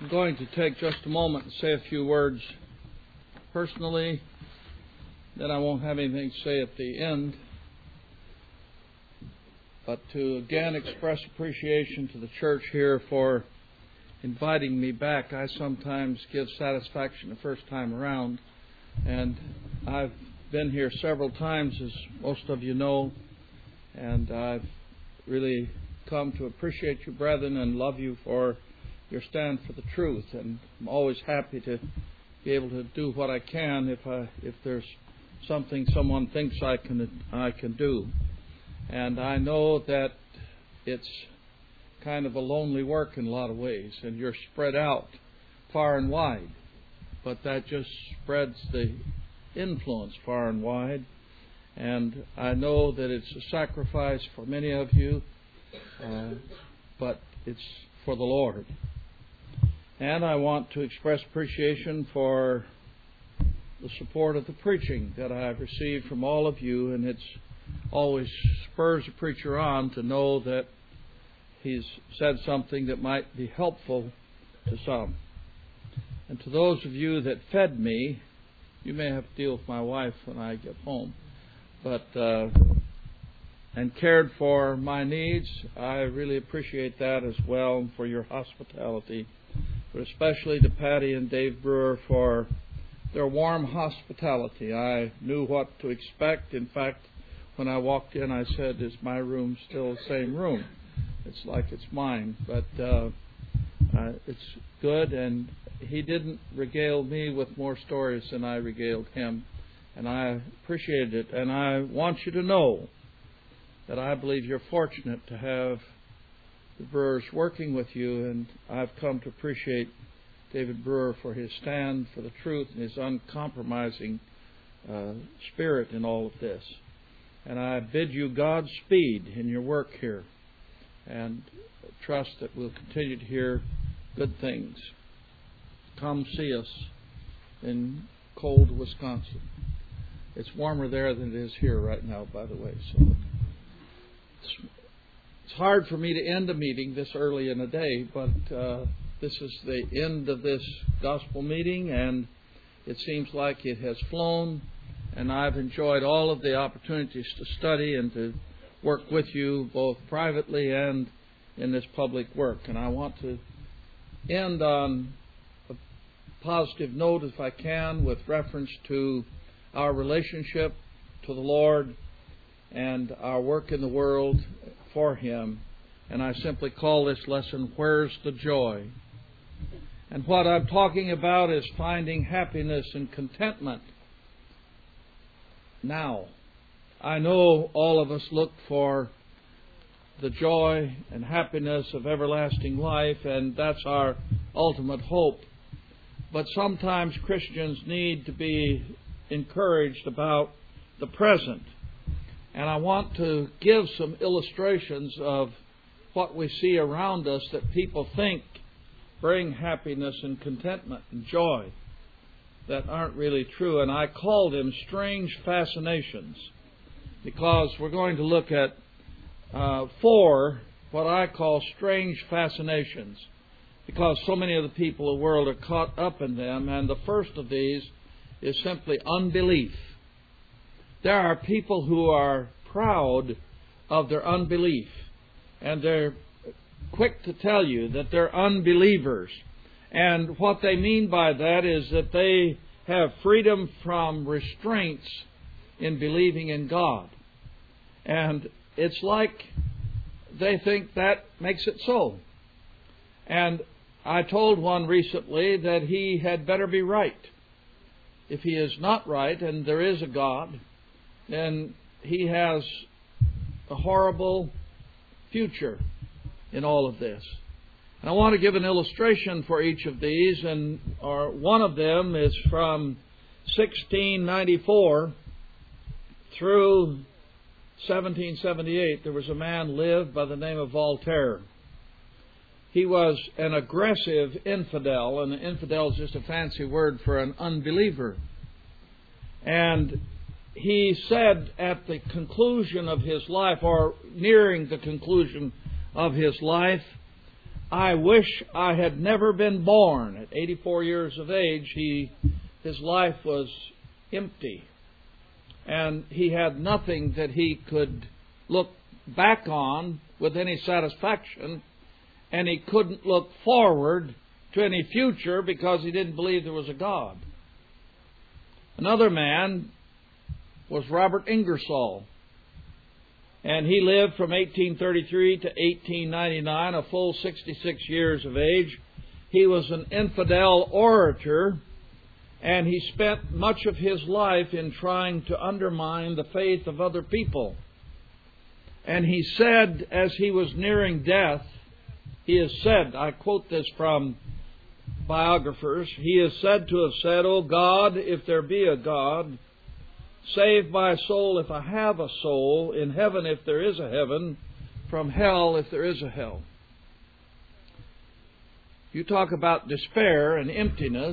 I'm going to take just a moment and say a few words personally. Then I won't have anything to say at the end. But to again express appreciation to the church here for inviting me back. I sometimes give satisfaction the first time around. And I've been here several times, as most of you know. And I've really come to appreciate you, brethren, and love you for your stand for the truth. And I'm always happy to be able to do what I can if there's something someone thinks I can do. And I know that it's kind of a lonely work in a lot of ways, and you're spread out far and wide. But that just spreads the influence far and wide. And I know that it's a sacrifice for many of you, but it's for the Lord. And I want to express appreciation for the support of the preaching that I've received from all of you, and it's always spurs a preacher on to know that he's said something that might be helpful to some. And to those of you that fed me, you may have to deal with my wife when I get home, but and cared for my needs, I really appreciate that as well, for your hospitality. But especially to Patty and Dave Brewer for their warm hospitality. I knew what to expect. In fact, when I walked in, I said, "Is my room still the same room?" It's like it's mine. But it's good, and he didn't regale me with more stories than I regaled him. And I appreciated it. And I want you to know that I believe you're fortunate to have the Brewers working with you, and I've come to appreciate David Brewer for his stand for the truth and his uncompromising spirit in all of this. And I bid you Godspeed in your work here, and trust that we'll continue to hear good things. Come see us in cold Wisconsin. It's warmer there than it is here right now, by the way. So it's hard for me to end a meeting this early in the day, but this is the end of this gospel meeting, and it seems like it has flown, and I've enjoyed all of the opportunities to study and to work with you both privately and in this public work. And I want to end on a positive note, if I can, with reference to our relationship to the Lord and our work in the world for Him. And I simply call this lesson, "Where's the Joy?" And what I'm talking about is finding happiness and contentment now. I know all of us look for the joy and happiness of everlasting life, and that's our ultimate hope. But sometimes Christians need to be encouraged about the present. And I want to give some illustrations of what we see around us that people think bring happiness and contentment and joy that aren't really true. And I call them strange fascinations, because we're going to look at 4 what I call strange fascinations, because so many of the people of the world are caught up in them. And the first of these is simply unbelief. There are people who are proud of their unbelief, and they're quick to tell you that they're unbelievers. And what they mean by that is that they have freedom from restraints in believing in God. And it's like they think that makes it so. And I told one recently that he had better be right. If he is not right, and there is a God, then he has a horrible future in all of this. And I want to give an illustration for each of these, and one of them is from 1694 through 1778. There was a man lived by the name of Voltaire. He was an aggressive infidel, and an infidel is just a fancy word for an unbeliever. And he said at the conclusion of his life, or nearing the conclusion of his life, I wish I had never been born. At 84 years of age, his life was empty. And he had nothing that he could look back on with any satisfaction. And he couldn't look forward to any future because he didn't believe there was a God. Another man was Robert Ingersoll. And he lived from 1833 to 1899, a full 66 years of age. He was an infidel orator, and he spent much of his life in trying to undermine the faith of other people. And he said, as he was nearing death, he has said, I quote this from biographers, he is said to have said, "O God, if there be a God, save my soul if I have a soul, in heaven if there is a heaven, from hell if there is a hell." You talk about despair and emptiness.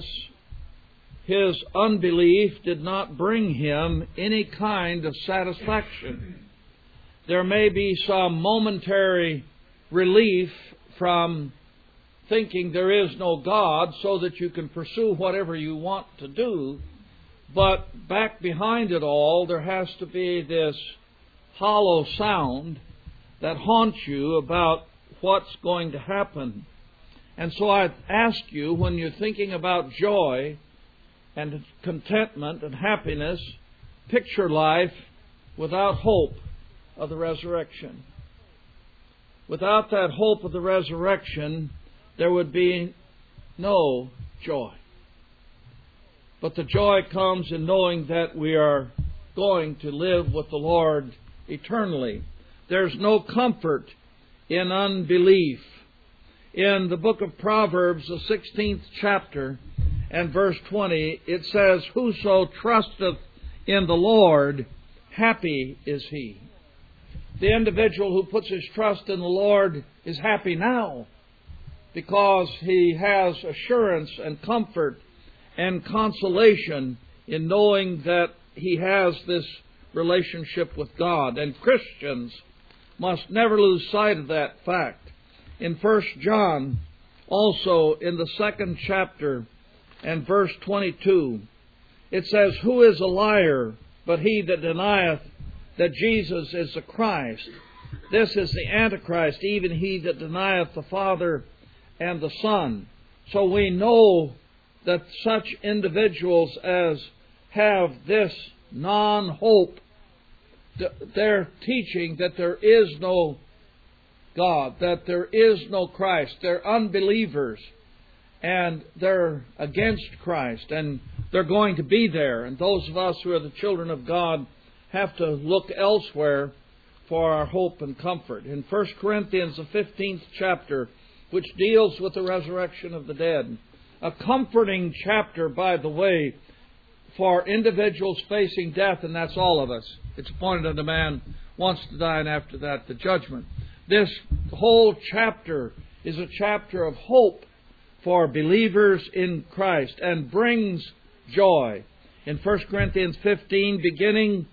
His unbelief did not bring him any kind of satisfaction. There may be some momentary relief from thinking there is no God so that you can pursue whatever you want to do. But back behind it all, there has to be this hollow sound that haunts you about what's going to happen. And so I ask you, when you're thinking about joy and contentment and happiness, picture life without hope of the resurrection. Without that hope of the resurrection, there would be no joy. But the joy comes in knowing that we are going to live with the Lord eternally. There's no comfort in unbelief. In the book of Proverbs, the 16th chapter and verse 20, it says, "Whoso trusteth in the Lord, happy is he." The individual who puts his trust in the Lord is happy now because he has assurance and comfort and consolation in knowing that he has this relationship with God. And Christians must never lose sight of that fact. In 1 John, also in the 2nd chapter and verse 22, it says, "Who is a liar but he that denieth that Jesus is the Christ? This is the Antichrist, even he that denieth the Father and the Son." So we know that such individuals as have this non-hope, they're teaching that there is no God, that there is no Christ. They're unbelievers, and they're against Christ, and they're going to be there. And those of us who are the children of God have to look elsewhere for our hope and comfort. In 1 Corinthians, the 15th chapter, which deals with the resurrection of the dead, a comforting chapter, by the way, for individuals facing death, and that's all of us. It's appointed unto man once to die, and after that the judgment. This whole chapter is a chapter of hope for believers in Christ and brings joy. In 1 Corinthians 15, beginning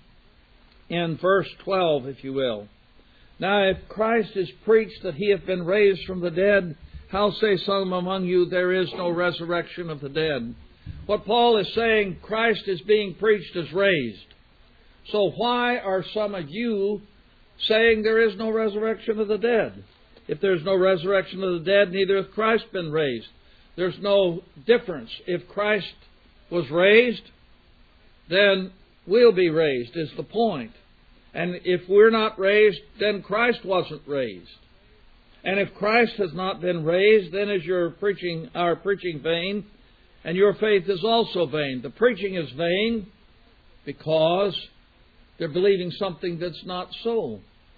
in verse 12, if you will. "Now if Christ is preached that he hath been raised from the dead, how say some among you there is no resurrection of the dead?" What Paul is saying, Christ is being preached as raised. So why are some of you saying there is no resurrection of the dead? If there's no resurrection of the dead, neither hath Christ been raised. There's no difference. If Christ was raised, then we'll be raised, is the point. And if we're not raised, then Christ wasn't raised. And if Christ has not been raised, then is our preaching vain, and your faith is also vain. The preaching is vain because they're believing something that's not so.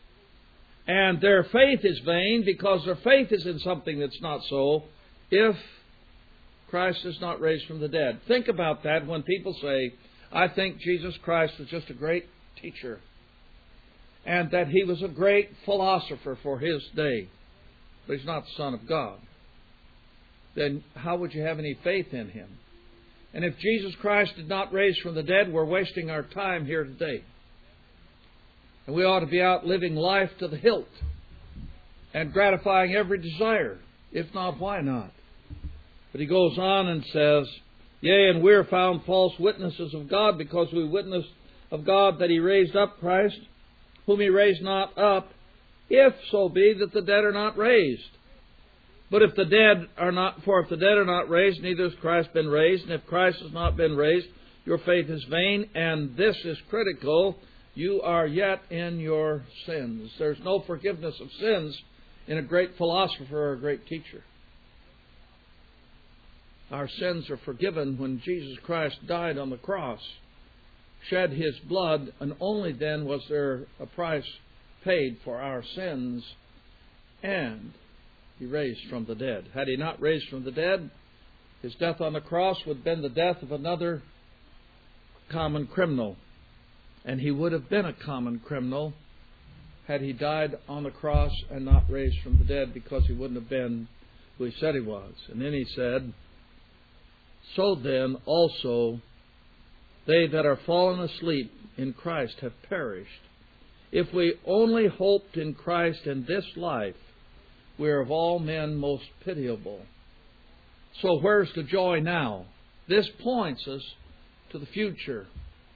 And their faith is vain because their faith is in something that's not so if Christ is not raised from the dead. Think about that when people say, "I think Jesus Christ was just a great teacher and that he was a great philosopher for his day, but he's not the Son of God." Then how would you have any faith in him? And if Jesus Christ did not raise from the dead, we're wasting our time here today. And we ought to be out living life to the hilt and gratifying every desire. If not, why not? But he goes on and says, yea, and we are found false witnesses of God, because we witness of God that He raised up Christ, whom He raised not up, if so be that the dead are not raised. But if the dead are not raised, neither has Christ been raised. And if Christ has not been raised, your faith is vain. And this is critical: you are yet in your sins. There's no forgiveness of sins in a great philosopher or a great teacher. Our sins are forgiven when Jesus Christ died on the cross, shed His blood, and only then was there a price paid for our sins, and He raised from the dead. Had He not raised from the dead, His death on the cross would have been the death of another common criminal. And He would have been a common criminal had He died on the cross and not raised from the dead, because He wouldn't have been who He said He was. And then He said, so then also they that are fallen asleep in Christ have perished. If we only hoped in Christ in this life, we are of all men most pitiable. So where's the joy now? This points us to the future.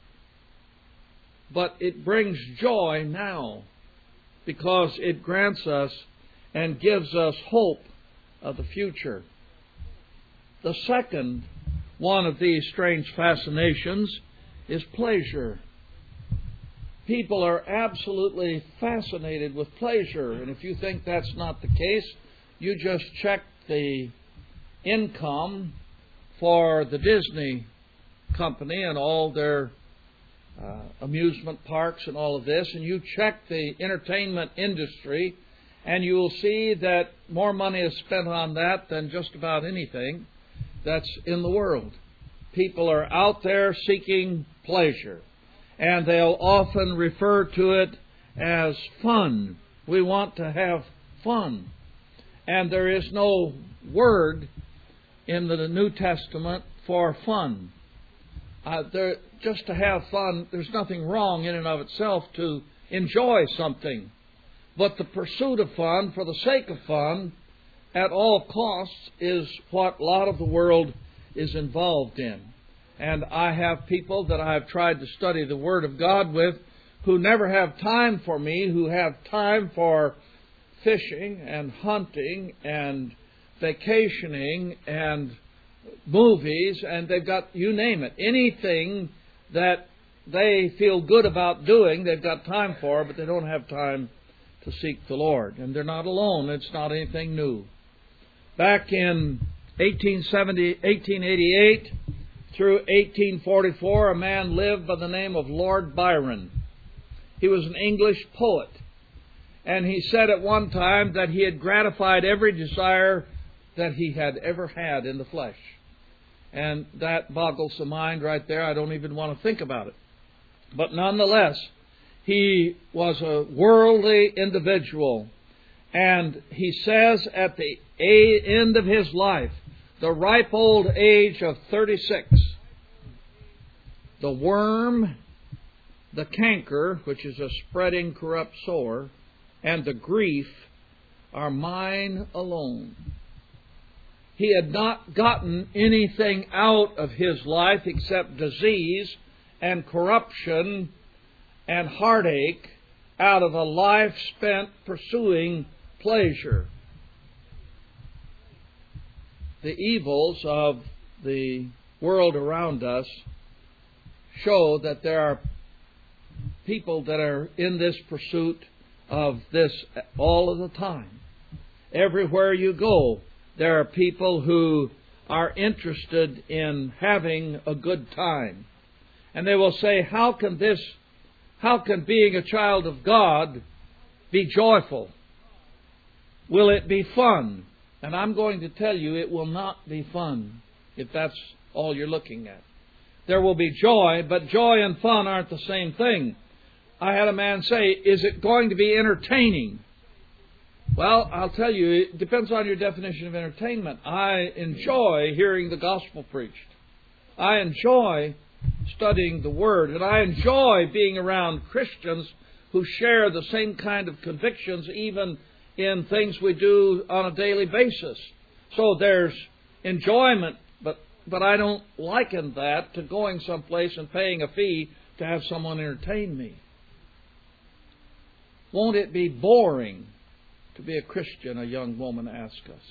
But it brings joy now, because it grants us and gives us hope of the future. The second one of these strange fascinations is pleasure. People are absolutely fascinated with pleasure. And if you think that's not the case, you just check the income for the Disney company and all their amusement parks and all of this, and you check the entertainment industry, and you will see that more money is spent on that than just about anything that's in the world. People are out there seeking pleasure, and they'll often refer to it as fun. We want to have fun. And there is no word in the New Testament for fun. Just to have fun, there's nothing wrong in and of itself to enjoy something. But the pursuit of fun for the sake of fun at all costs is what a lot of the world is involved in. And I have people that I've tried to study the Word of God with who never have time for me, who have time for fishing and hunting and vacationing and movies, and they've got, you name it, anything that they feel good about doing, they've got time for, but they don't have time to seek the Lord. And they're not alone. It's not anything new. Back in 1888 through 1844, a man lived by the name of Lord Byron. He was an English poet. And he said at one time that he had gratified every desire that he had ever had in the flesh. And that boggles the mind right there. I don't even want to think about it. But nonetheless, he was a worldly individual. And he says at the end of his life, the ripe old age of 36, the worm, the canker, which is a spreading corrupt sore, and the grief are mine alone. He had not gotten anything out of his life except disease and corruption and heartache out of a life spent pursuing pleasure. The evils of the world around us show that there are people that are in this pursuit of this all of the time. Everywhere you go, there are people who are interested in having a good time. And they will say, how can being a child of God be joyful? Will it be fun? And I'm going to tell you, it will not be fun if that's all you're looking at. There will be joy, but joy and fun aren't the same thing. I had a man say, is it going to be entertaining? Well, I'll tell you, it depends on your definition of entertainment. I enjoy hearing the gospel preached. I enjoy studying the Word, and I enjoy being around Christians who share the same kind of convictions, even in things we do on a daily basis. So there's enjoyment, but I don't liken that to going someplace and paying a fee to have someone entertain me. Won't it be boring to be a Christian, a young woman asked us.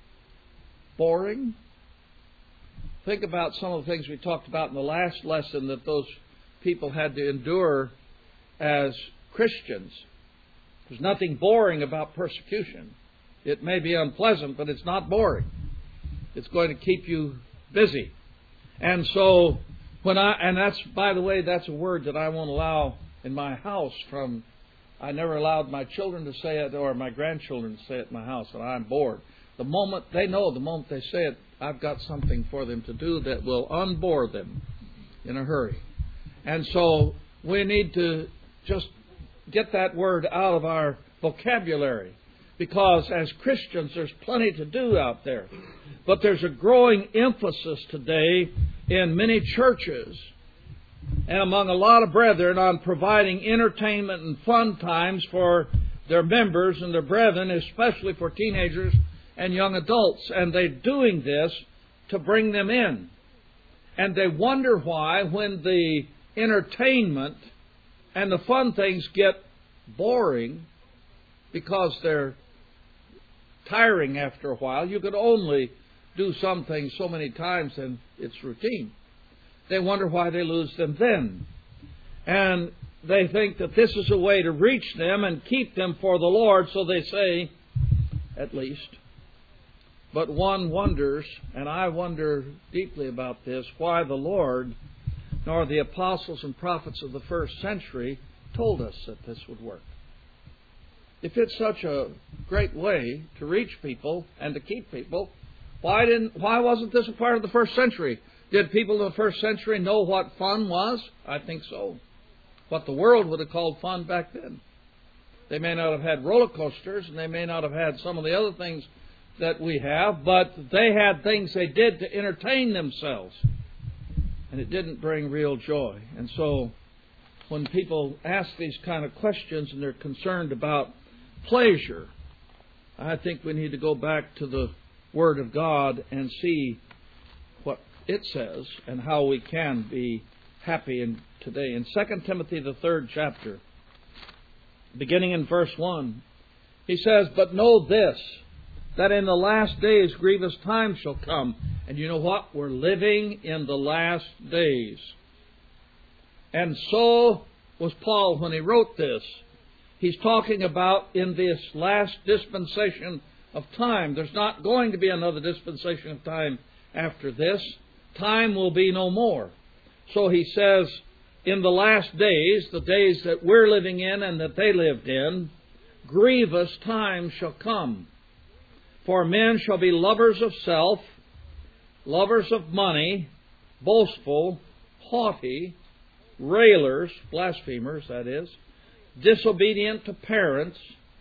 Boring? Think about some of the things we talked about in the last lesson that those people had to endure as Christians. There's nothing boring about persecution. It may be unpleasant, but it's not boring. It's going to keep you busy. And so, and that's, by the way, that's a word that I won't allow in my house I never allowed my children to say it or my grandchildren to say it in my house, that I'm bored. The moment they say it, I've got something for them to do that will unbore them in a hurry. And so we need to just get that word out of our vocabulary, because as Christians there's plenty to do out there. But there's a growing emphasis today in many churches and among a lot of brethren on providing entertainment and fun times for their members and their brethren, especially for teenagers and young adults. And they're doing this to bring them in. And they wonder why, when the entertainment and the fun things get boring, because they're tiring after a while. You could only do some things so many times and it's routine. They wonder why they lose them then. And they think that this is a way to reach them and keep them for the Lord, so they say, at least. But one wonders, and I wonder deeply about this, why the Lord nor the apostles and prophets of the first century told us that this would work. If it's such a great way to reach people and to keep people, why wasn't this a part of the first century? Did people in the first century know what fun was? I think so. What the world would have called fun back then. They may not have had roller coasters, and they may not have had some of the other things that we have, but they had things they did to entertain themselves. And it didn't bring real joy. And so when people ask these kind of questions and they're concerned about pleasure, I think we need to go back to the Word of God and see what it says and how we can be happy today. In 2 Timothy, the 3rd chapter, beginning in verse 1, he says, "But know this, that in the last days grievous times shall come." And you know what? We're living in the last days. And so was Paul when he wrote this. He's talking about in this last dispensation of time. There's not going to be another dispensation of time after this. Time will be no more. So he says, in the last days, the days that we're living in and that they lived in, grievous times shall come. For men shall be lovers of self, lovers of money, boastful, haughty, railers, blasphemers, that is, disobedient to parents,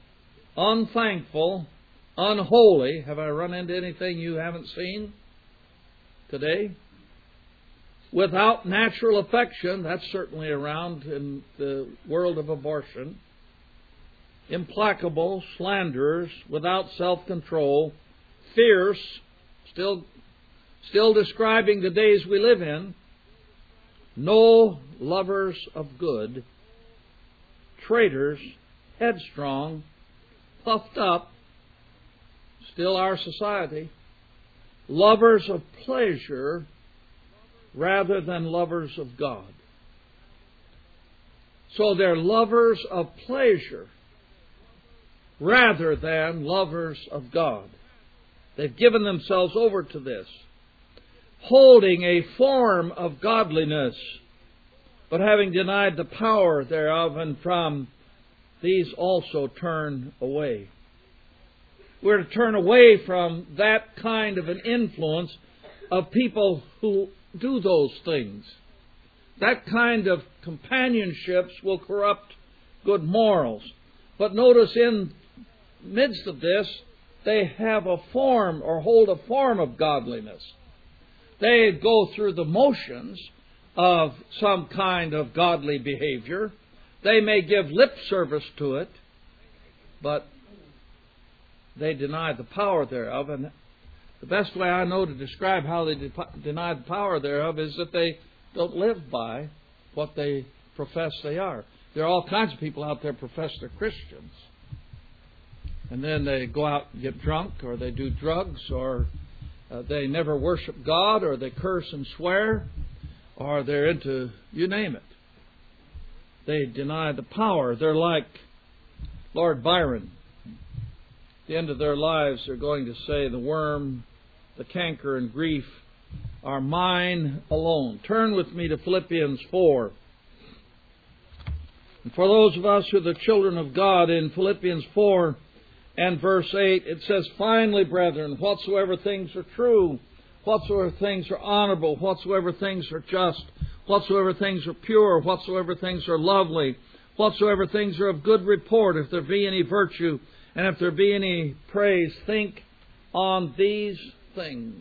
unthankful, unholy. Have I run into anything you haven't seen today? Without natural affection, that's certainly around in the world of abortion. Implacable, slanderers, without self-control, fierce, still describing the days we live in, no lovers of good, traitors, headstrong, puffed up, still our society, lovers of pleasure rather than lovers of God. So they're lovers of pleasure rather than lovers of God. They've given themselves over to this, holding a form of godliness, but having denied the power thereof, and from these also turn away. We're to turn away from that kind of an influence of people who do those things. That kind of companionships will corrupt good morals. But notice in the midst of this, they have a form or hold a form of godliness. They go through the motions of some kind of godly behavior. They may give lip service to it, but they deny the power thereof. And the best way I know to describe how they deny the power thereof is that they don't live by what they profess they are. There are all kinds of people out there profess they're Christians. And then they go out and get drunk, or they do drugs, or they never worship God, or they curse and swear, or they're into, you name it. They deny the power. They're like Lord Byron. At the end of their lives, they're going to say, the worm, the canker, and grief are mine alone. Turn with me to Philippians 4. And for those of us who are the children of God, in Philippians 4 and verse 8, it says, finally, brethren, whatsoever things are true, whatsoever things are honorable, whatsoever things are just, whatsoever things are pure, whatsoever things are lovely, whatsoever things are of good report, if there be any virtue, and if there be any praise, think on these things.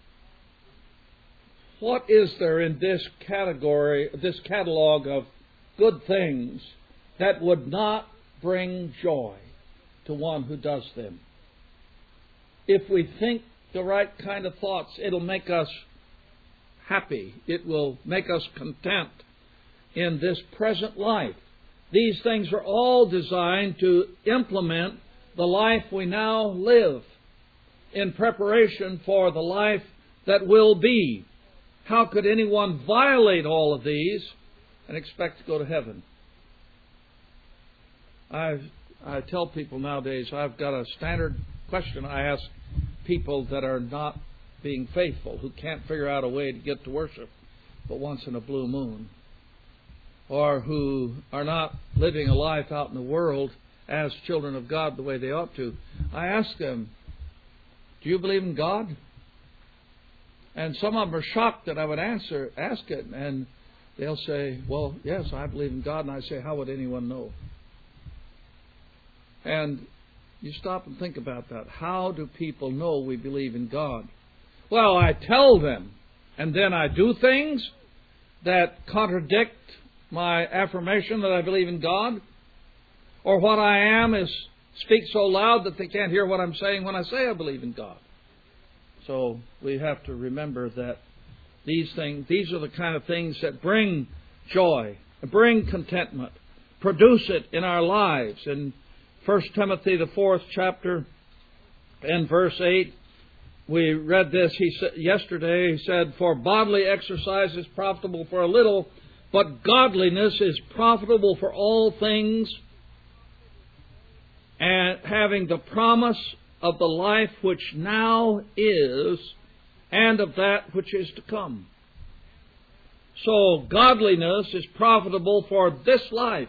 What is there in this category, this catalog of good things that would not bring joy to one who does them? If we think the right kind of thoughts, it'll make us happy. It will make us content in this present life. These things are all designed to implement the life we now live in preparation for the life that will be. How could anyone violate all of these and expect to go to heaven? I tell people nowadays, I've got a standard question I ask people that are not being faithful, who can't figure out a way to get to worship but once in a blue moon, or who are not living a life out in the world as children of God the way they ought to. I ask them, do you believe in God? And some of them are shocked that I would ask it, and they'll say, well, yes, I believe in God. And I say, how would anyone know? And you stop and think about that. How do people know we believe in God? Well, I tell them, and then I do things that contradict my affirmation that I believe in God. Or what I am is speak so loud that they can't hear what I'm saying when I say I believe in God. So we have to remember that these are the kind of things that bring joy, bring contentment, produce it in our lives. In 1 Timothy, the 4th chapter, and verse 8, we read this yesterday. He said, for bodily exercise is profitable for a little, but godliness is profitable for all things, and having the promise of the life which now is, and of that which is to come. So godliness is profitable for this life.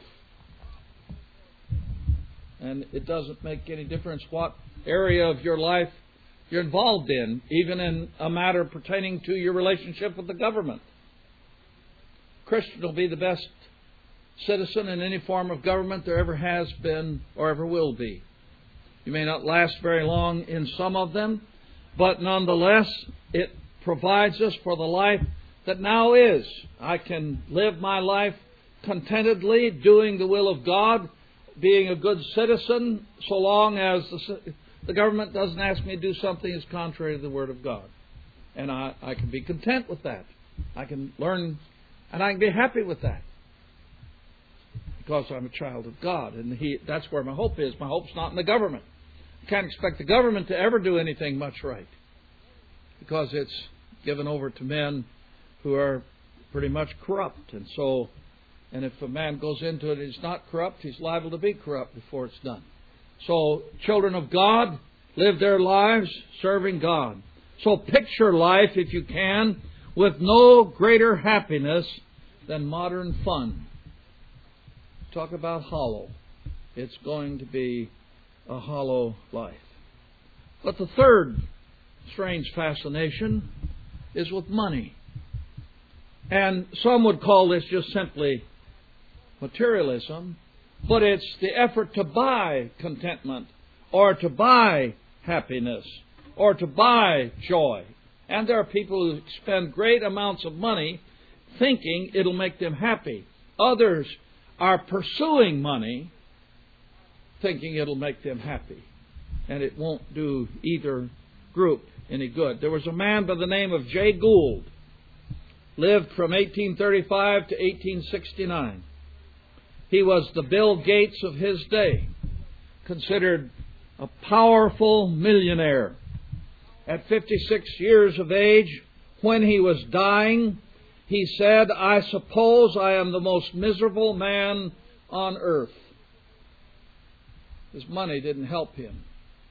And it doesn't make any difference what area of your life you're involved in, even in a matter pertaining to your relationship with the government. Christian will be the best citizen in any form of government there ever has been or ever will be. You may not last very long in some of them, but nonetheless, it provides us for the life that now is. I can live my life contentedly, doing the will of God, being a good citizen, so long as the government doesn't ask me to do something that's contrary to the Word of God. And I can be content with that. I can learn, and I can be happy with that, because I'm a child of God. And that's where my hope is. My hope's not in the government. I can't expect the government to ever do anything much right, because it's given over to men who are pretty much corrupt. And if a man goes into it and he's not corrupt, he's liable to be corrupt before it's done. So children of God live their lives serving God. So picture life, if you can, with no greater happiness than modern fun. Talk about hollow. It's going to be a hollow life. But the third strange fascination is with money. And some would call this just simply materialism, but it's the effort to buy contentment, or to buy happiness, or to buy joy. And there are people who spend great amounts of money thinking it'll make them happy. Others are pursuing money thinking it'll make them happy. and it won't do either group any good. There was a man by the name of Jay Gould, lived from 1835 to 1869. He was the Bill Gates of his day, considered a powerful millionaire. At 56 years of age, when he was dying, he said, "I suppose I am the most miserable man on earth." His money didn't help him.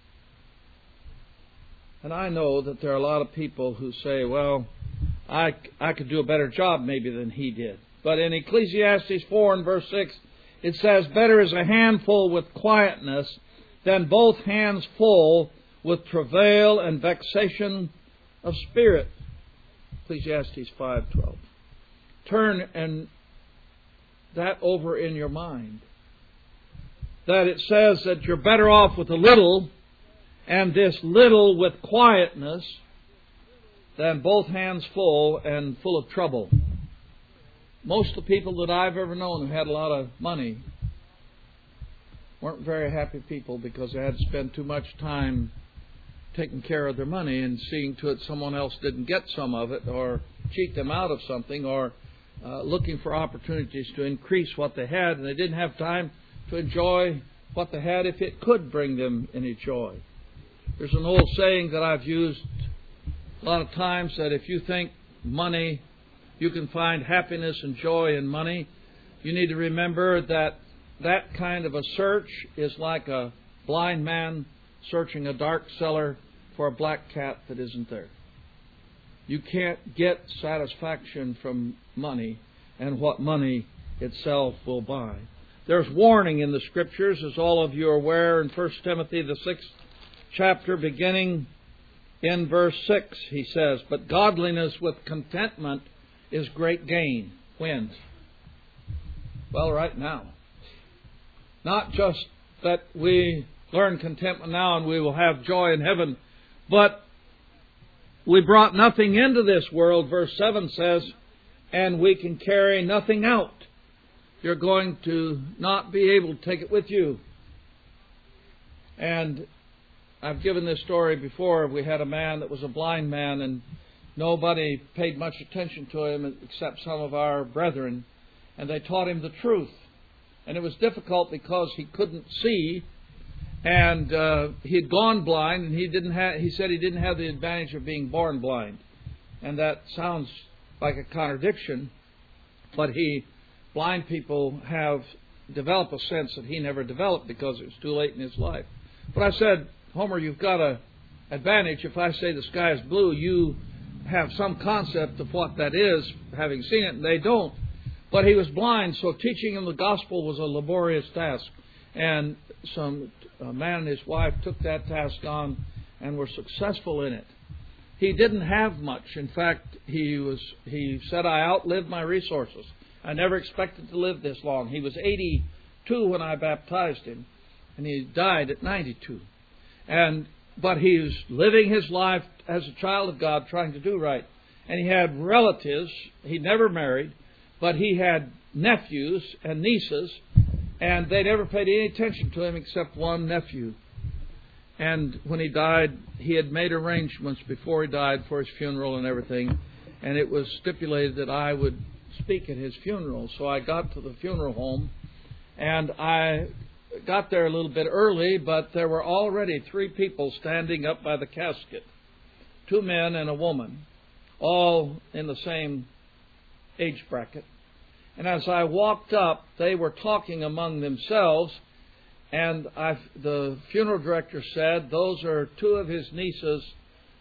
And I know that there are a lot of people who say, well, I could do a better job maybe than he did. But in Ecclesiastes 4 and verse 6, it says, "Better is a handful with quietness than both hands full with travail and vexation of spirit." Ecclesiastes 5:12. Turn and that over in your mind. That it says that you're better off with a little, and this little with quietness, than both hands full and full of trouble. Most of the people that I've ever known who had a lot of money weren't very happy people because they had to spend too much time taking care of their money and seeing to it someone else didn't get some of it or cheat them out of something, or looking for opportunities to increase what they had, and they didn't have time to enjoy what they had if it could bring them any joy. There's an old saying that I've used a lot of times, that if you think money, you can find happiness and joy in money, you need to remember that that kind of a search is like a blind man searching a dark cellar for a black cat that isn't there. You can't get satisfaction from money and what money itself will buy. There's warning in the Scriptures, as all of you are aware, in 1 Timothy, the 6th chapter, beginning in verse 6, he says, "But godliness with contentment is great gain." When? Well, right now. Not just that we learn contentment now and we will have joy in heaven, but we brought nothing into this world, verse 7 says, and we can carry nothing out. You're going to not be able to take it with you. And I've given this story before. We had a man that was a blind man, and nobody paid much attention to him except some of our brethren, and they taught him the truth. And it was difficult because he couldn't see, and he had gone blind, and he said he didn't have the advantage of being born blind. And that sounds like a contradiction, but blind people have developed a sense that he never developed because it was too late in his life. But I said, "Homer, you've got an advantage. If I say the sky is blue, you have some concept of what that is, having seen it, and they don't." But he was blind, so teaching him the gospel was a laborious task. And a man and his wife took that task on and were successful in it. He didn't have much. In fact, he said, "I outlived my resources. I never expected to live this long." He was 82 when I baptized him, and he died at 92. But he was living his life as a child of God, trying to do right. And he had relatives. He never married, but he had nephews and nieces, and they never paid any attention to him except one nephew. And when he died, he had made arrangements before he died for his funeral and everything, and it was stipulated that I would speak at his funeral. So I got to the funeral home, and I got there a little bit early, but there were already 3 people standing up by the casket, 2 men and a woman, all in the same age bracket. And as I walked up, they were talking among themselves, and the funeral director said, "Those are 2 of his nephews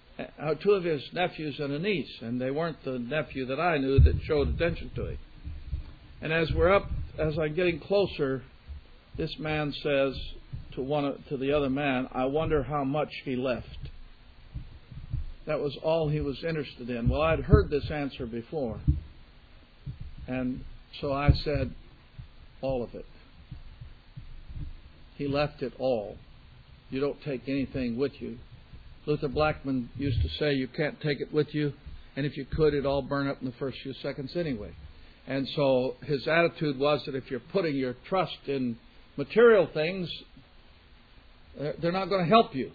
and a niece," and they weren't the nephew that I knew that showed attention to him. And as I'm getting closer, this man says to the other man, "I wonder how much he left." That was all he was interested in. Well, I'd heard this answer before. And so I said, "All of it." He left it all. You don't take anything with you. Luther Blackman used to say you can't take it with you, and if you could, it'd all burn up in the first few seconds anyway. And so his attitude was that if you're putting your trust in material things, They're not going to help you.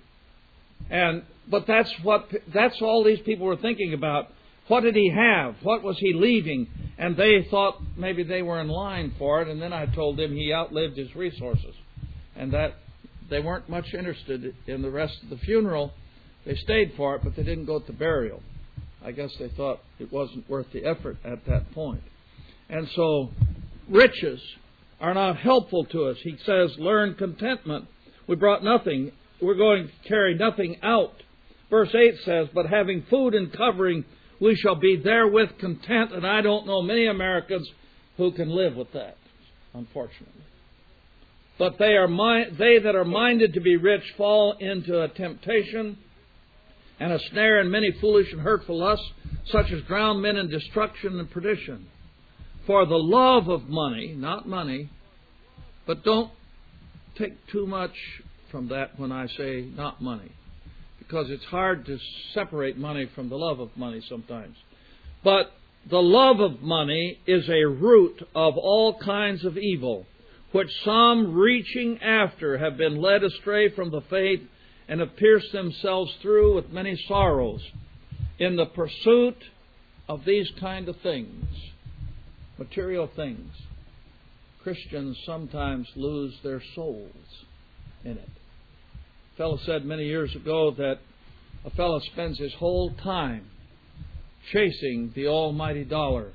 But that's all these people were thinking about. What did he have? What was he leaving? And they thought maybe they were in line for it. And then I told them he outlived his resources, and that they weren't much interested in the rest of the funeral. They stayed for it, but they didn't go to burial. I guess they thought it wasn't worth the effort at that point. And so riches are not helpful to us. He says, learn contentment. We brought nothing. We're going to carry nothing out. Verse 8 says, but having food and covering, we shall be therewith content. And I don't know many Americans who can live with that, unfortunately. But they that are minded to be rich fall into a temptation and a snare and many foolish and hurtful lusts, such as drown men in destruction and perdition. For the love of money, not money, but don't take too much from that when I say not money, because it's hard to separate money from the love of money sometimes. But the love of money is a root of all kinds of evil, which some reaching after have been led astray from the faith and have pierced themselves through with many sorrows in the pursuit of these kind of things, material things. Christians sometimes lose their souls in it. A fellow said many years ago that a fellow spends his whole time chasing the almighty dollar.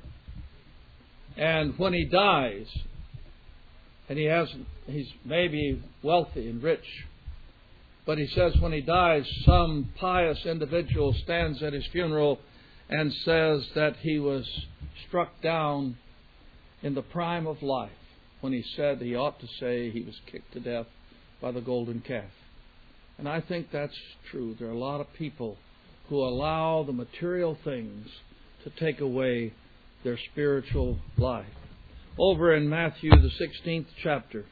And when he dies, and he's maybe wealthy and rich, but he says when he dies, some pious individual stands at his funeral and says that he was struck down in the prime of life, when he said he ought to say he was kicked to death by the golden calf. And I think that's true. There are a lot of people who allow the material things to take away their spiritual life. Over in Matthew, the 16th chapter,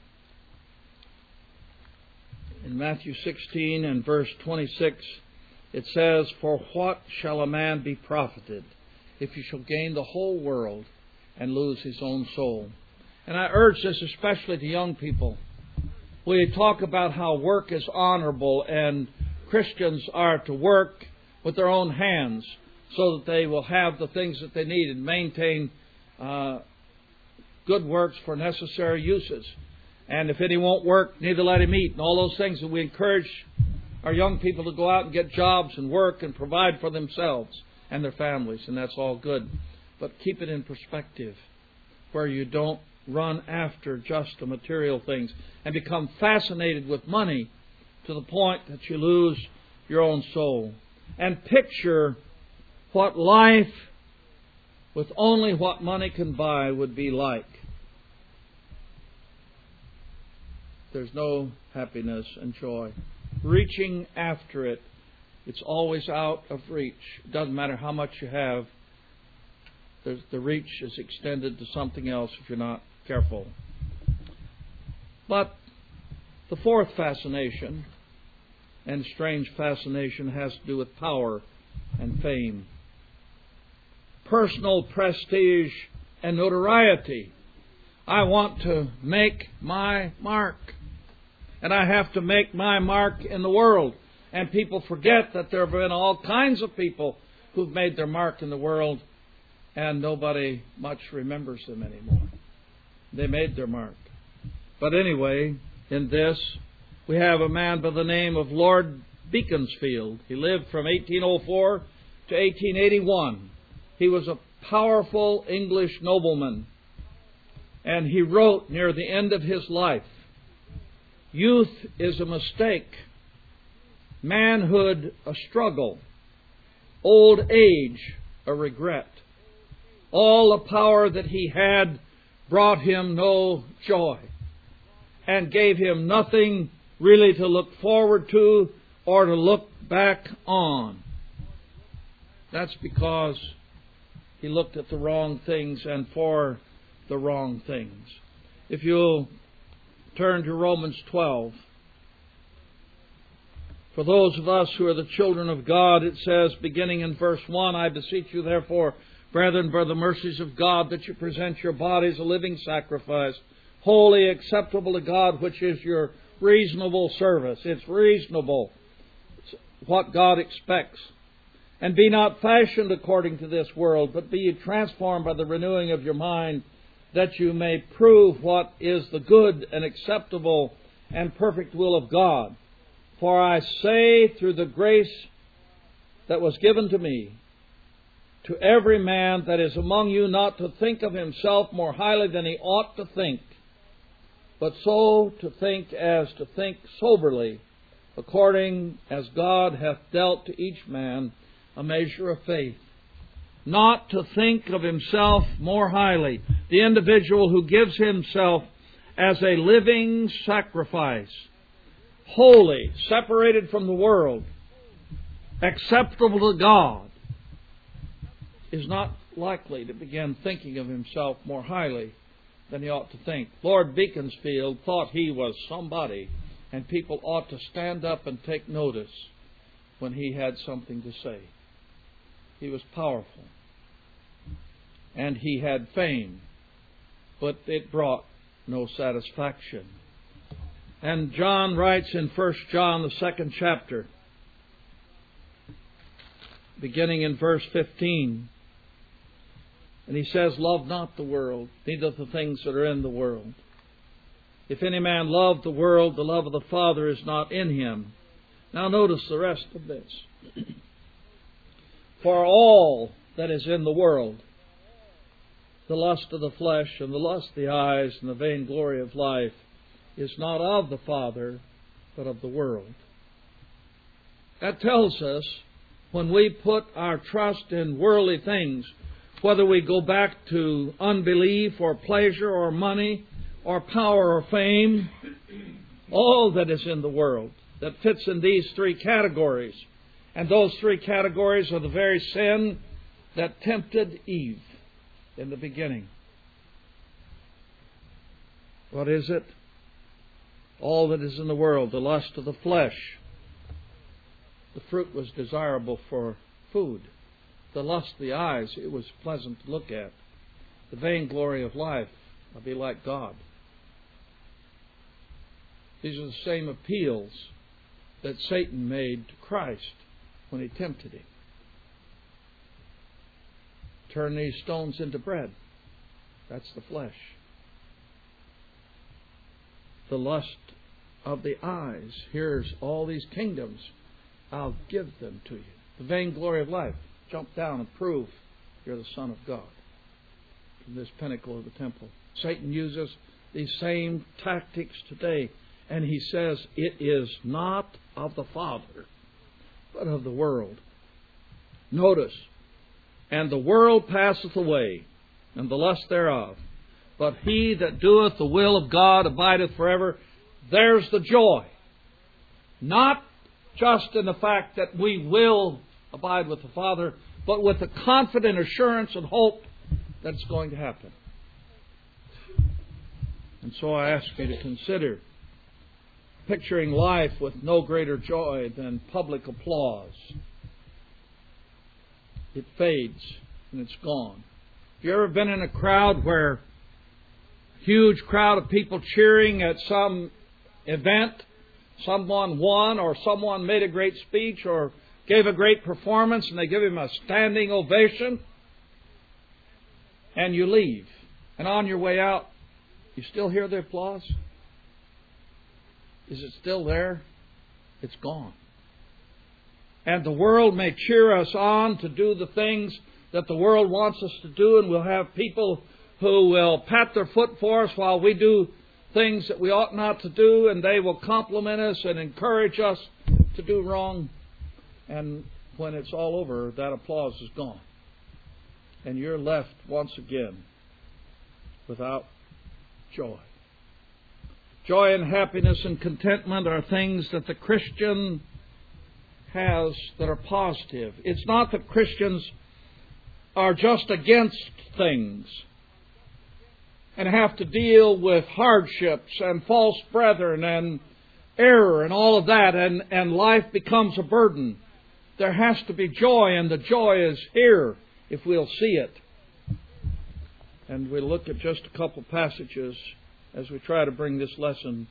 in Matthew 16 and verse 26, it says, for what shall a man be profited if he shall gain the whole world and lose his own soul? And I urge this especially to young people. We talk about how work is honorable and Christians are to work with their own hands so that they will have the things that they need and maintain good works for necessary uses. And if any won't work, neither let him eat. And all those things that we encourage our young people to go out and get jobs and work and provide for themselves and their families. And that's all good. But keep it in perspective where you don't run after just the material things and become fascinated with money to the point that you lose your own soul. And picture what life with only what money can buy would be like. There's no happiness and joy. Reaching after it, it's always out of reach. It doesn't matter how much you have. The reach is extended to something else if you're not careful. But the fourth fascination, and strange fascination, has to do with power and fame. Personal prestige and notoriety. I want to make my mark. And I have to make my mark in the world. And people forget that there have been all kinds of people who've made their mark in the world, and nobody much remembers them anymore. They made their mark. But anyway, in this, we have a man by the name of Lord Beaconsfield. He lived from 1804 to 1881. He was a powerful English nobleman. And he wrote near the end of his life, youth is a mistake, manhood a struggle, old age a regret. All the power that he had brought him no joy and gave him nothing really to look forward to or to look back on. That's because he looked at the wrong things and for the wrong things. If you'll turn to Romans 12. For those of us who are the children of God, it says, beginning in verse 1, I beseech you therefore, brethren, by the mercies of God, that you present your bodies a living sacrifice, wholly acceptable to God, which is your reasonable service. It's reasonable what God expects. And be not fashioned according to this world, but be ye transformed by the renewing of your mind, that you may prove what is the good and acceptable and perfect will of God. For I say, through the grace that was given to me, to every man that is among you, not to think of himself more highly than he ought to think, but so to think as to think soberly, according as God hath dealt to each man a measure of faith. Not to think of himself more highly. The individual who gives himself as a living sacrifice, holy, separated from the world, acceptable to God, is not likely to begin thinking of himself more highly than he ought to think. Lord Beaconsfield thought he was somebody, and people ought to stand up and take notice when he had something to say. He was powerful, and he had fame, but it brought no satisfaction. And John writes in 1 John, the 2nd chapter, beginning in verse 15, and he says, love not the world, neither the things that are in the world. If any man love the world, the love of the Father is not in him. Now notice the rest of this. For all that is in the world, the lust of the flesh and the lust of the eyes and the vainglory of life, is not of the Father, but of the world. That tells us when we put our trust in worldly things, whether we go back to unbelief or pleasure or money or power or fame, all that is in the world that fits in these three categories. And those three categories are the very sin that tempted Eve in the beginning. What is it? All that is in the world, the lust of the flesh. The fruit was desirable for food. The lust of the eyes, it was pleasant to look at. The vainglory of life, I'll be like God. These are the same appeals that Satan made to Christ when he tempted him. Turn these stones into bread. That's the flesh. The lust of the eyes. Here's all these kingdoms. I'll give them to you. The vainglory of life. Jump down and prove you're the Son of God from this pinnacle of the temple. Satan uses these same tactics today, and he says it is not of the Father, but of the world. Notice, and the world passeth away, and the lust thereof, but he that doeth the will of God abideth forever. There's the joy. Not just in the fact that we will abide with the Father, but with the confident assurance and hope that it's going to happen. And so I ask you to consider picturing life with no greater joy than public applause. It fades and it's gone. Have you ever been in a crowd where a huge crowd of people cheering at some event, someone won or someone made a great speech or gave a great performance, and they give him a standing ovation, and you leave. And on your way out, you still hear the applause? Is it still there? It's gone. And the world may cheer us on to do the things that the world wants us to do, and we'll have people who will pat their foot for us while we do things that we ought not to do, and they will compliment us and encourage us to do wrong. And when it's all over, that applause is gone. And you're left once again without joy. Joy and happiness and contentment are things that the Christian has that are positive. It's not that Christians are just against things and have to deal with hardships and false brethren and error and all of that, and life becomes a burden. There has to be joy, and the joy is here if we'll see it. And we'll look at just a couple passages as we try to bring this lesson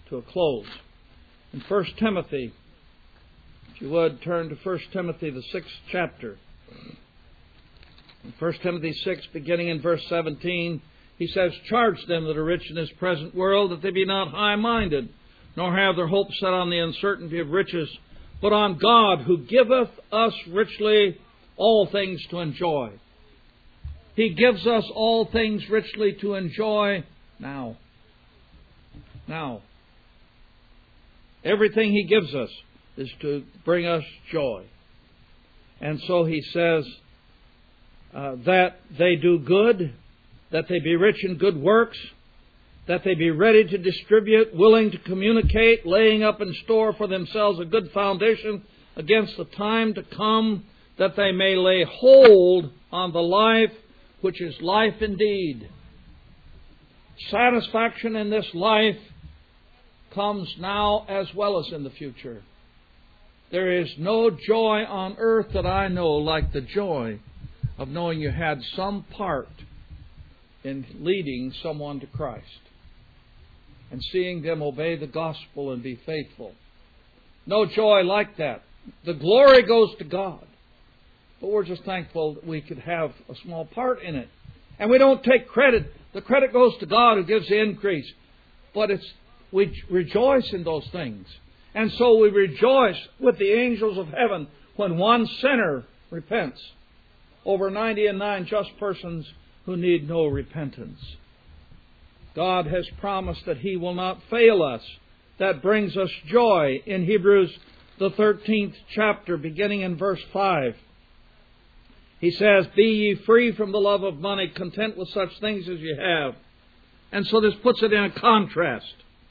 to a close. In 1 Timothy, if you would, turn to 1 Timothy, the 6th chapter. In 1 Timothy 6, beginning in verse 17, he says, "Charge them that are rich in this present world, that they be not high-minded, nor have their hope set on the uncertainty of riches, but on God, who giveth us richly all things to enjoy." He gives us all things richly to enjoy now. Now. Everything He gives us is to bring us joy. And so He says that they do good, that they be rich in good works, that they be ready to distribute, willing to communicate, laying up in store for themselves a good foundation against the time to come, that they may lay hold on the life which is life indeed. Satisfaction in this life comes now as well as in the future. There is no joy on earth that I know like the joy of knowing you had some part in leading someone to Christ and seeing them obey the gospel and be faithful. No joy like that. The glory goes to God. But we're just thankful that we could have a small part in it. And we don't take credit. The credit goes to God who gives the increase. But we rejoice in those things. And so we rejoice with the angels of heaven when one sinner repents over 99 just persons who need no repentance. God has promised that He will not fail us. That brings us joy in Hebrews, the 13th chapter, beginning in verse 5. He says, "Be ye free from the love of money, content with such things as ye have." And so this puts it in a contrast.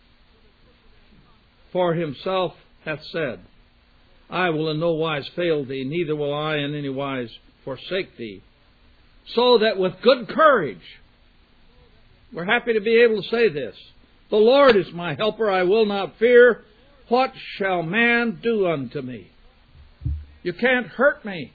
"For Himself hath said, I will in no wise fail thee, neither will I in any wise forsake thee. So that with good courage," we're happy to be able to say this, "the Lord is my helper, I will not fear. What shall man do unto me?" You can't hurt me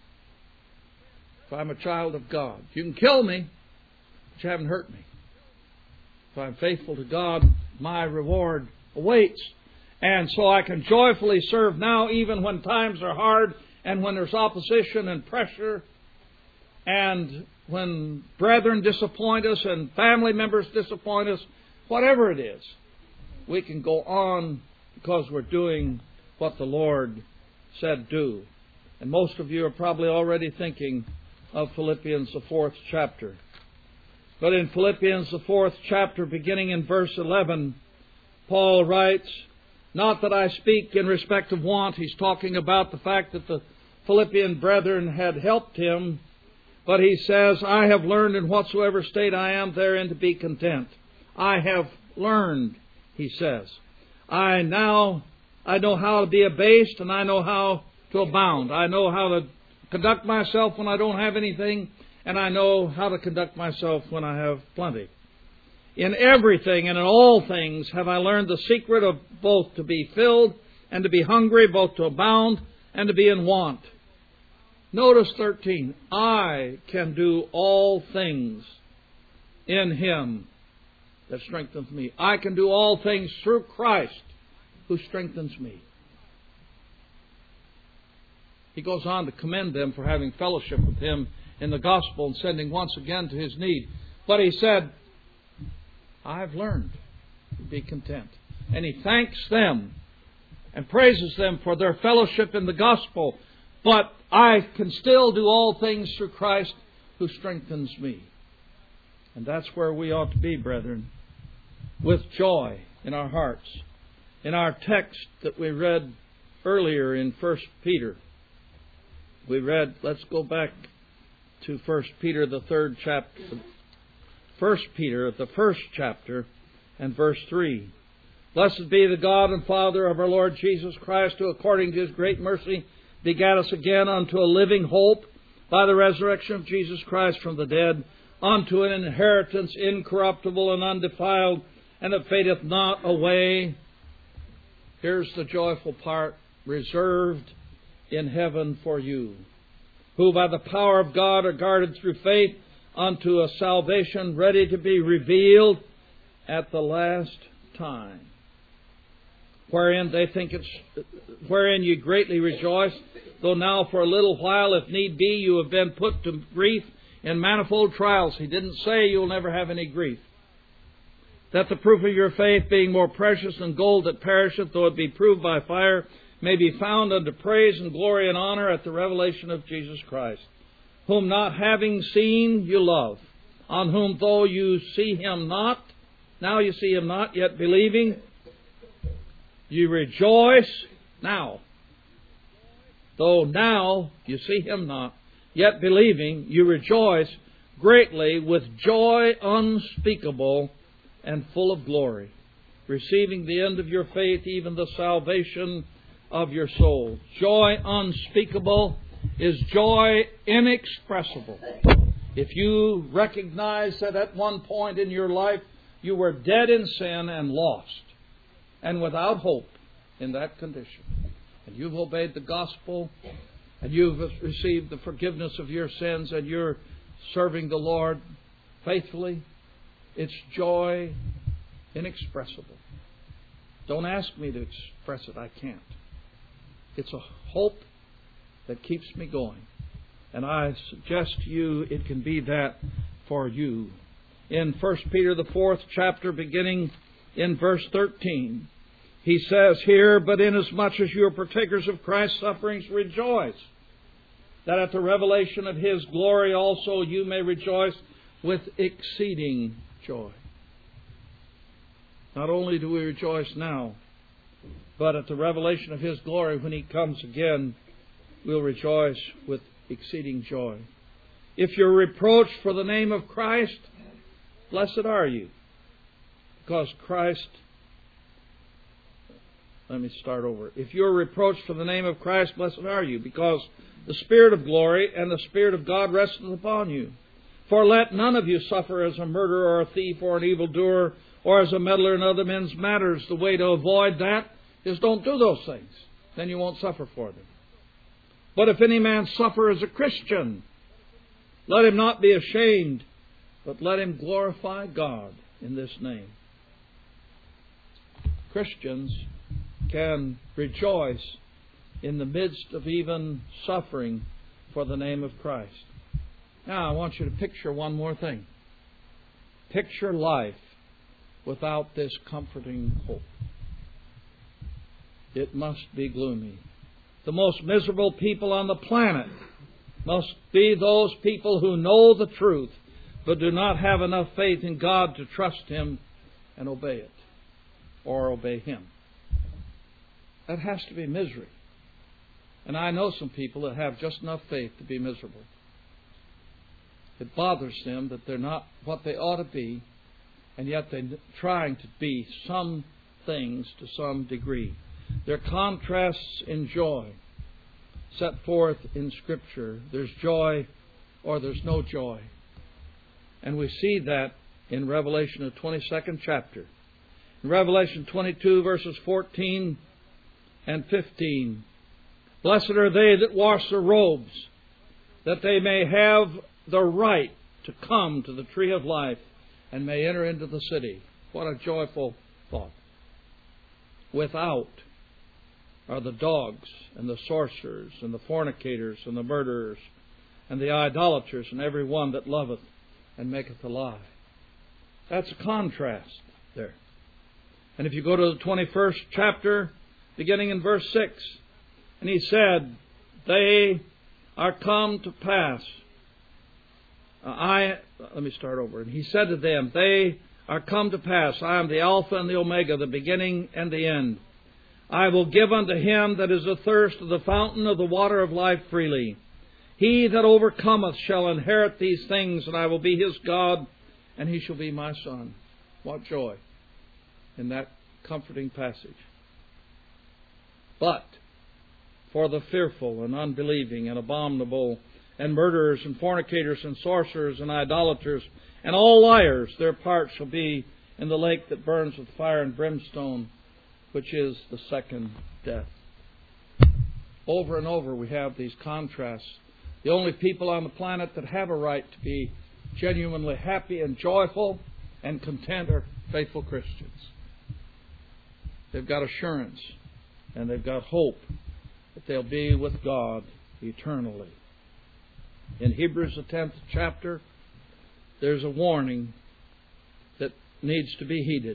if I'm a child of God. You can kill me, but you haven't hurt me. If I'm faithful to God, my reward awaits. And so I can joyfully serve now, even when times are hard and when there's opposition and pressure, and when brethren disappoint us and family members disappoint us, whatever it is, we can go on because we're doing what the Lord said do. And most of you are probably already thinking of Philippians, the 4th chapter. But in Philippians, the 4th chapter, beginning in verse 11, Paul writes, "Not that I speak in respect of want." He's talking about the fact that the Philippian brethren had helped him. But he says, "I have learned in whatsoever state I am therein to be content." I have learned, he says. I know how to be abased, and I know how to abound. I know how to conduct myself when I don't have anything, and I know how to conduct myself when I have plenty. "In everything and in all things have I learned the secret of both to be filled and to be hungry, both to abound and to be in want." Notice 13. "I can do all things in Him that strengthens me." I can do all things through Christ who strengthens me. He goes on to commend them for having fellowship with Him in the gospel and sending once again to His need. But he said, "I've learned to be content." And he thanks them and praises them for their fellowship in the gospel. But I can still do all things through Christ who strengthens me. And that's where we ought to be, brethren, with joy in our hearts. In our text that we read earlier in 1 Peter, we read, let's go back to 1 Peter, the 3rd chapter. 1 Peter, the 1st chapter, and verse 3. "Blessed be the God and Father of our Lord Jesus Christ, who according to His great mercy begat us again unto a living hope by the resurrection of Jesus Christ from the dead, unto an inheritance incorruptible and undefiled, and that fadeth not away." Here's the joyful part. "Reserved in heaven for you, who by the power of God are guarded through faith unto a salvation ready to be revealed at the last time." wherein ye greatly rejoice, though now for a little while, if need be, you have been put to grief in manifold trials. He didn't say you'll never have any grief. That the proof of your faith, being more precious than gold that perisheth, though it be proved by fire, may be found unto praise and glory and honor at the revelation of Jesus Christ, whom not having seen you love, on whom though you see Him not, now you see Him not, yet believing, you rejoice now. Though now you see Him not, yet believing, you rejoice greatly with joy unspeakable and full of glory, receiving the end of your faith, even the salvation of your soul. Joy unspeakable is joy inexpressible. If you recognize that at one point in your life you were dead in sin and lost and without hope in that condition, and you've obeyed the gospel and you've received the forgiveness of your sins and you're serving the Lord faithfully, it's joy inexpressible. Don't ask me to express it. I can't. It's a hope that keeps me going. And I suggest to you it can be that for you. In 1 Peter, the 4th chapter, beginning in verse 13, he says here, but inasmuch as you are partakers of Christ's sufferings, rejoice, that at the revelation of His glory also you may rejoice with exceeding joy. Not only do we rejoice now, but at the revelation of His glory, when He comes again, we'll rejoice with exceeding joy. If you're reproached for the name of Christ, blessed are you, because Christ... Let me start over. If you're reproached for the name of Christ, blessed are you, because the Spirit of glory and the Spirit of God resteth upon you. For let none of you suffer as a murderer or a thief or an evildoer or as a meddler in other men's matters. The way to avoid that is don't do those things. Then you won't suffer for them. But if any man suffer as a Christian, let him not be ashamed, but let him glorify God in this name. Christians can rejoice in the midst of even suffering for the name of Christ. Now, I want you to picture one more thing. Picture life without this comforting hope. It must be gloomy. The most miserable people on the planet must be those people who know the truth, but do not have enough faith in God to trust Him and obey it, or obey Him. That has to be misery. And I know some people that have just enough faith to be miserable. It bothers them that they're not what they ought to be, and yet they're trying to be some things to some degree. There are contrasts in joy set forth in Scripture. There's joy or there's no joy. And we see that in Revelation, the 22nd chapter. In Revelation 22, verses 14 and 15, blessed are they that wash their robes, that they may have the right to come to the tree of life and may enter into the city. What a joyful thought. Without are the dogs and the sorcerers and the fornicators and the murderers and the idolaters and every one that loveth and maketh a lie. That's a contrast there. And if you go to the 21st chapter, beginning in verse 6, and he said, they are come to pass. Let me start over. And he said to them, they are come to pass. I am the Alpha and the Omega, the beginning and the end. I will give unto him that is athirst of the fountain of the water of life freely. He that overcometh shall inherit these things, and I will be his God, and he shall be my son. What joy in that comforting passage. But for the fearful and unbelieving and abominable and murderers and fornicators and sorcerers and idolaters and all liars, their part shall be in the lake that burns with fire and brimstone, which is the second death. Over and over we have these contrasts. The only people on the planet that have a right to be genuinely happy and joyful and content are faithful Christians. they've got assurance, and they've got hope that they'll be with God eternally. In Hebrews, the 10th chapter, there's a warning that needs to be heeded.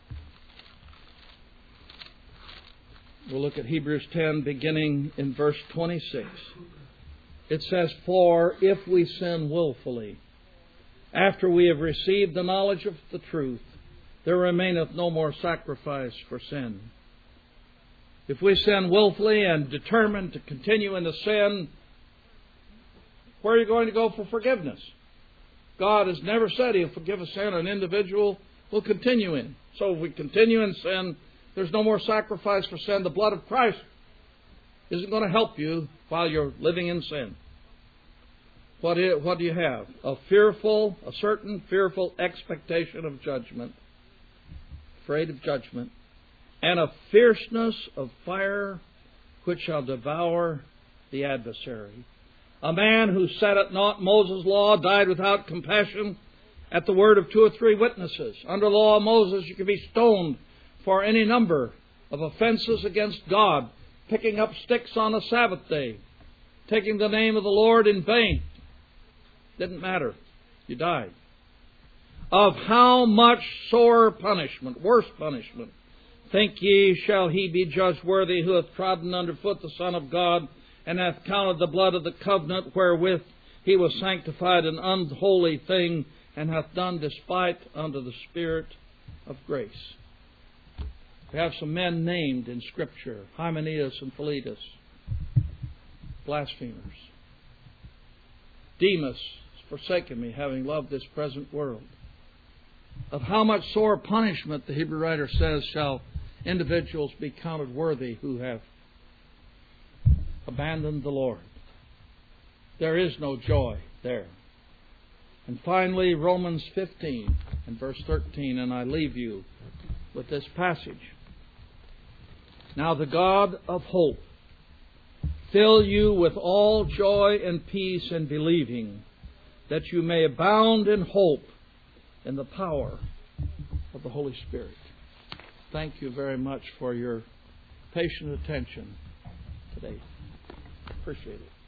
We'll look at Hebrews 10, beginning in verse 26. It says, "For if we sin willfully, after we have received the knowledge of the truth, there remaineth no more sacrifice for sin." If we sin willfully and determined to continue in the sin, where are you going to go for forgiveness? God has never said He'll forgive a sin an individual will continue in. So if we continue in sin, there's no more sacrifice for sin. The blood of Christ isn't going to help you while you're living in sin. What do you have? A certain fearful expectation of judgment, afraid of judgment, and a fierceness of fire which shall devour the adversary. A man who set at naught Moses' law died without compassion at the word of 2 or 3 witnesses. Under the law of Moses, you could be stoned for any number of offenses against God, picking up sticks on a Sabbath day, taking the name of the Lord in vain. Didn't matter. You died. Of how much sore punishment, worse punishment, think ye shall he be judged worthy who hath trodden under foot the Son of God, and hath counted the blood of the covenant wherewith he was sanctified an unholy thing, and hath done despite unto the Spirit of grace. We have some men named in Scripture, Hymenaeus and Philetus, blasphemers. Demas has forsaken me, having loved this present world. Of how much sore punishment, the Hebrew writer says, shall individuals be counted worthy who have abandoned the Lord. There is no joy there. And finally, Romans 15 and verse 13, and I leave you with this passage. Now the God of hope fill you with all joy and peace in believing, that you may abound in hope in the power of the Holy Spirit. Thank you very much for your patient attention today. Appreciate it.